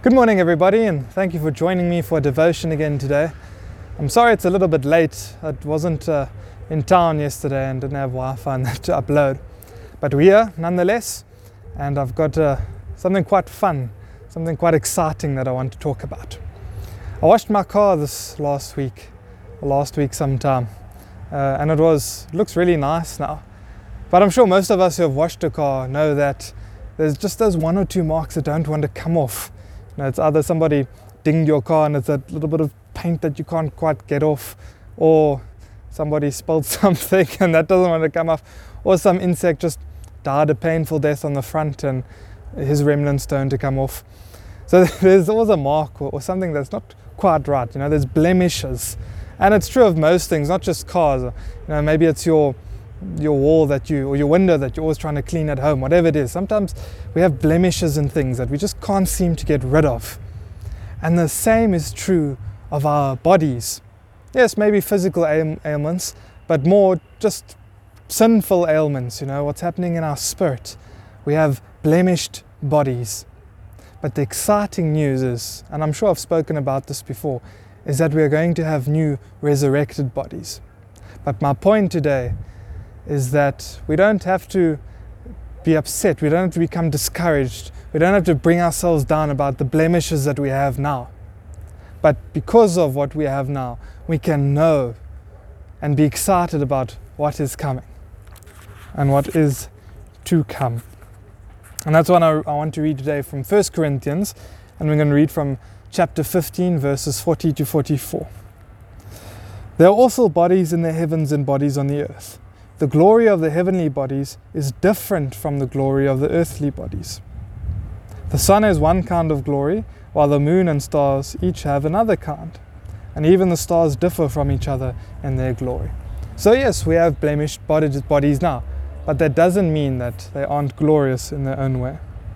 Good morning everybody, and thank you for joining me for devotion again today. I'm sorry it's a little bit late. I wasn't in town yesterday and didn't have Wi-Fi and that to upload. But we're here nonetheless, and I've got something quite fun, something quite exciting that I want to talk about. I washed my car this last week sometime, and it looks really nice now. But I'm sure most of us who have washed a car know that there's just those one or two marks that don't want to come off. You know, it's either somebody dinged your car and it's a little bit of paint that you can't quite get off, or somebody spilled something and that doesn't want to come off, or some insect just died a painful death on the front and his remnants don't to come off. So there's always a mark or something that's not quite right. You know, there's blemishes, and it's true of most things, not just cars. You know, maybe it's your wall or your window that you're always trying to clean at home, whatever it is. Sometimes we have blemishes in things that we just can't seem to get rid of. And the same is true of our bodies. Yes, maybe physical ailments, but more just sinful ailments, you know, what's happening in our spirit. We have blemished bodies. But the exciting news is, and I'm sure I've spoken about this before, is that we are going to have new resurrected bodies. But my point today is that we don't have to be upset, we don't have to become discouraged, we don't have to bring ourselves down about the blemishes that we have now. But because of what we have now, we can know and be excited about what is coming and what is to come. And that's what I want to read today from 1 Corinthians, and we're going to read from chapter 15 verses 40 to 44. There are also bodies in the heavens and bodies on the earth. The glory of the heavenly bodies is different from the glory of the earthly bodies. The sun has one kind of glory, while the moon and stars each have another kind. And even the stars differ from each other in their glory. So yes, we have blemished bodies now, but that doesn't mean that they aren't glorious in their own way.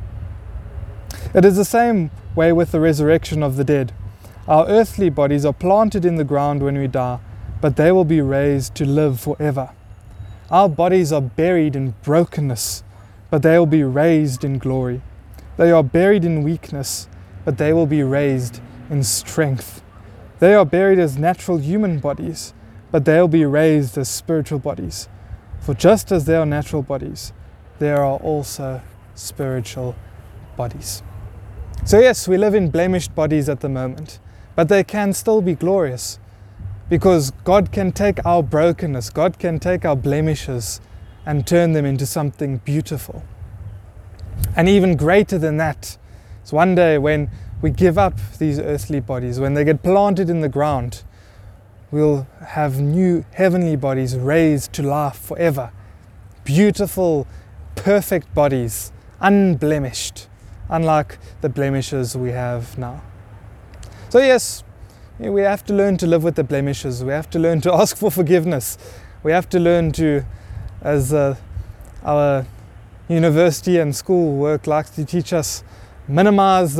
It is the same way with the resurrection of the dead. Our earthly bodies are planted in the ground when we die, but they will be raised to live forever. Our bodies are buried in brokenness, but they will be raised in glory. They are buried in weakness, but they will be raised in strength. They are buried as natural human bodies, but they will be raised as spiritual bodies. For just as there are natural bodies, there are also spiritual bodies. So yes, we live in blemished bodies at the moment, but they can still be glorious. Because God can take our brokenness, God can take our blemishes and turn them into something beautiful. And even greater than that is one day when we give up these earthly bodies, when they get planted in the ground, we'll have new heavenly bodies raised to life forever. Beautiful, perfect bodies, unblemished, unlike the blemishes we have now. So yes, we have to learn to live with the blemishes. We have to learn to ask for forgiveness. We have to learn to, as our university and school work likes to teach us, maximize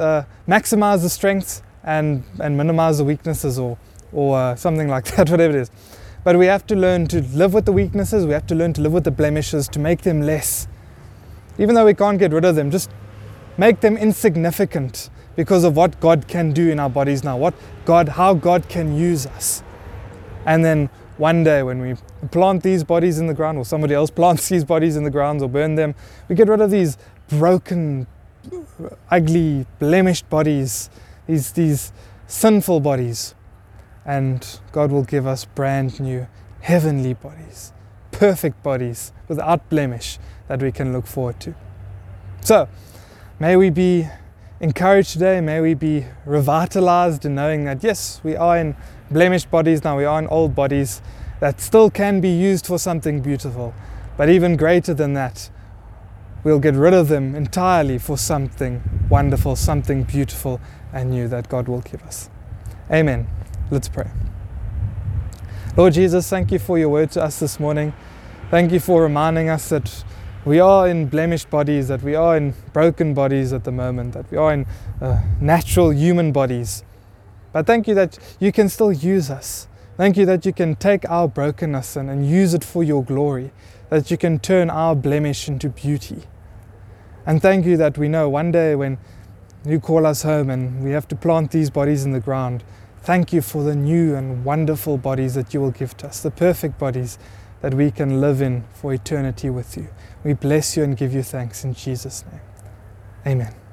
the strengths and minimize the weaknesses, or something like that, whatever it is. But we have to learn to live with the weaknesses. We have to learn to live with the blemishes, to make them less. Even though we can't get rid of them, just make them insignificant, because of what God can do in our bodies now, how God can use us. And then one day when we plant these bodies in the ground, or somebody else plants these bodies in the ground or burn them, we get rid of these broken, ugly, blemished bodies, these sinful bodies. And God will give us brand new heavenly bodies, perfect bodies without blemish that we can look forward to. So may we be encouraged today, may we be revitalized in knowing that yes, we are in blemished bodies now, we are in old bodies that still can be used for something beautiful. But even greater than that, we'll get rid of them entirely for something wonderful, something beautiful and new that God will give us. Amen. Let's pray. Lord Jesus, thank you for your word to us this morning. Thank you for reminding us that we are in blemished bodies, that we are in broken bodies at the moment, that we are in natural human bodies. But thank you that you can still use us. Thank you that you can take our brokenness and use it for your glory, that you can turn our blemish into beauty. And thank you that we know one day when You call us home and we have to plant these bodies in the ground. Thank you for the new and wonderful bodies that you will give to us, the perfect bodies that we can live in for eternity with you. We bless you and give you thanks in Jesus' name. Amen.